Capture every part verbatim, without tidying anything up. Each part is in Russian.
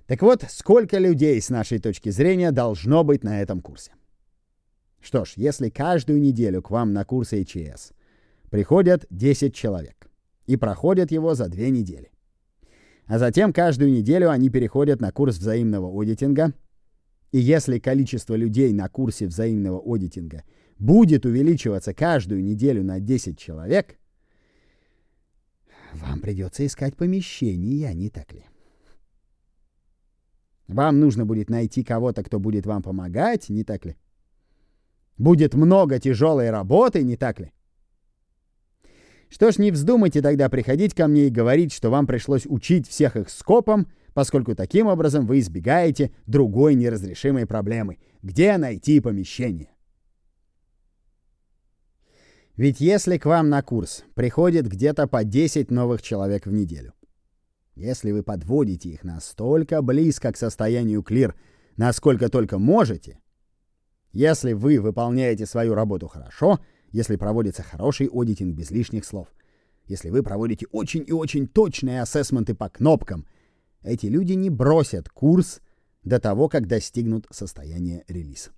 Так вот, сколько людей с нашей точки зрения должно быть на этом курсе? Что ж, если каждую неделю к вам на курс эйч эс приходят десять человек и проходят его за две недели, а затем каждую неделю они переходят на курс взаимного аудитинга, и если количество людей на курсе взаимного аудитинга будет увеличиваться каждую неделю на десять человек, вам придется искать помещение, не так ли? Вам нужно будет найти кого-то, кто будет вам помогать, не так ли? Будет много тяжелой работы, не так ли? Что ж, не вздумайте тогда приходить ко мне и говорить, что вам пришлось учить всех их скопом, поскольку таким образом вы избегаете другой неразрешимой проблемы. Где найти помещение? Ведь если к вам на курс приходит где-то по десять новых человек в неделю, если вы подводите их настолько близко к состоянию клир, насколько только можете, если вы выполняете свою работу хорошо, если проводится хороший аудитинг без лишних слов, если вы проводите очень и очень точные ассессменты по кнопкам, эти люди не бросят курс до того, как достигнут состояния релиза.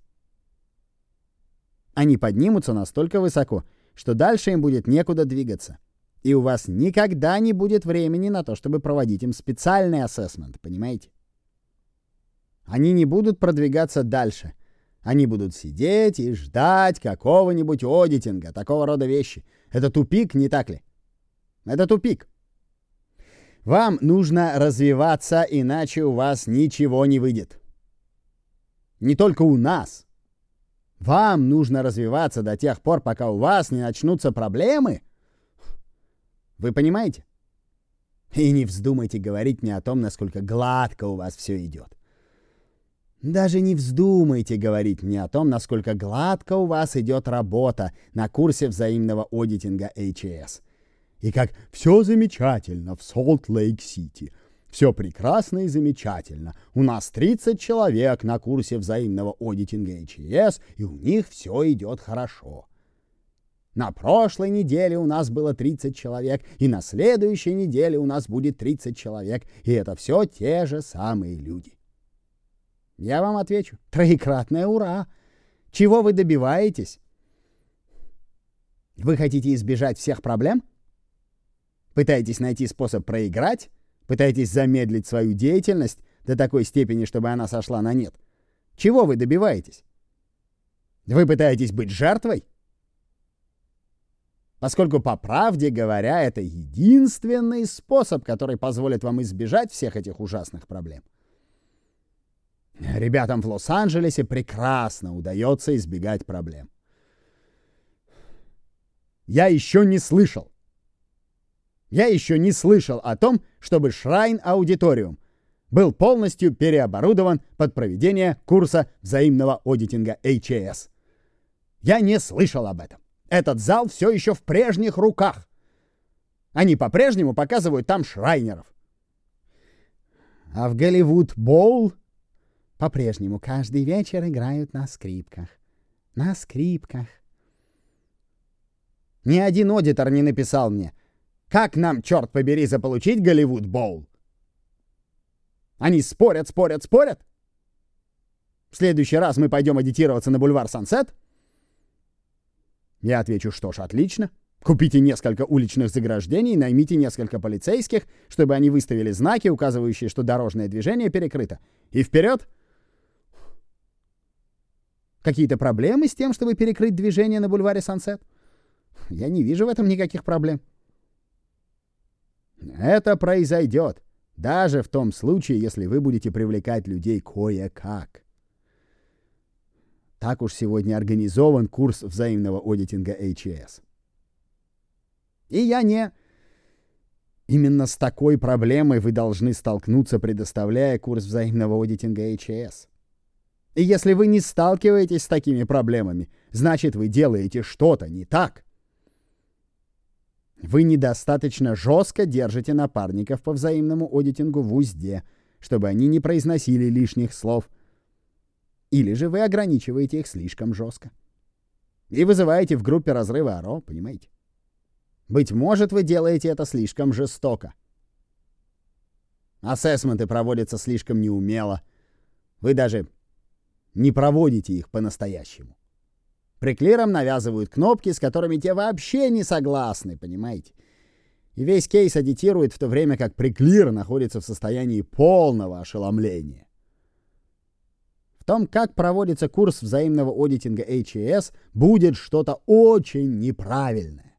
Они поднимутся настолько высоко, что дальше им будет некуда двигаться. И у вас никогда не будет времени на то, чтобы проводить им специальный ассессмент, понимаете? Они не будут продвигаться дальше. Они будут сидеть и ждать какого-нибудь аудитинга, такого рода вещи. Это тупик, не так ли? Это тупик. Вам нужно развиваться, иначе у вас ничего не выйдет. Не только у нас. Вам нужно развиваться до тех пор, пока у вас не начнутся проблемы. Вы понимаете? И не вздумайте говорить мне о том, насколько гладко у вас все идет. Даже не вздумайте говорить мне о том, насколько гладко у вас идет работа на курсе взаимного аудитинга эйч эс. И как все замечательно в Солт-Лейк-Сити. Все прекрасно и замечательно. У нас тридцать человек на курсе взаимного аудитинга эйч эс, и у них все идет хорошо. На прошлой неделе у нас было тридцать человек, и на следующей неделе у нас будет тридцать человек, и это все те же самые люди. Я вам отвечу. Троекратное ура! Чего вы добиваетесь? Вы хотите избежать всех проблем? Пытаетесь найти способ проиграть? Пытаетесь замедлить свою деятельность до такой степени, чтобы она сошла на нет? Чего вы добиваетесь? Вы пытаетесь быть жертвой? Поскольку, по правде говоря, это единственный способ, который позволит вам избежать всех этих ужасных проблем. Ребятам в Лос-Анджелесе прекрасно удается избегать проблем. Я еще не слышал. Я еще не слышал о том, чтобы Shrine Auditorium был полностью переоборудован под проведение курса взаимного аудитинга эйч эс. Я не слышал об этом. Этот зал все еще в прежних руках. Они по-прежнему показывают там шрайнеров. А в Голливуд Боул по-прежнему каждый вечер играют на скрипках. На скрипках. Ни один аудитор не написал мне, как нам, черт побери, заполучить Голливуд Боул. Они спорят, спорят, спорят. В следующий раз мы пойдем аудитироваться на бульвар Сансет. Я отвечу, что ж, отлично. Купите несколько уличных заграждений, наймите несколько полицейских, чтобы они выставили знаки, указывающие, что дорожное движение перекрыто. И вперед! Какие-то проблемы с тем, чтобы перекрыть движение на бульваре Сансет? Я не вижу в этом никаких проблем. Это произойдет, даже в том случае, если вы будете привлекать людей кое-как. Так уж сегодня организован курс взаимного аудитинга эйч эс. И я не... Именно с такой проблемой вы должны столкнуться, предоставляя курс взаимного аудитинга эйч эс. И если вы не сталкиваетесь с такими проблемами, значит, вы делаете что-то не так. Вы недостаточно жестко держите напарников по взаимному аудитингу в узде, чтобы они не произносили лишних слов. Или же вы ограничиваете их слишком жестко. И вызываете в группе разрывы ОРО, понимаете? Быть может, вы делаете это слишком жестоко. Ассессменты проводятся слишком неумело. Вы даже не проводите их по-настоящему. Приклирам навязывают кнопки, с которыми те вообще не согласны, понимаете? И весь кейс аудитирует, в то время как приклир находится в состоянии полного ошеломления. В том, как проводится курс взаимного аудитинга эйч и эс, будет что-то очень неправильное.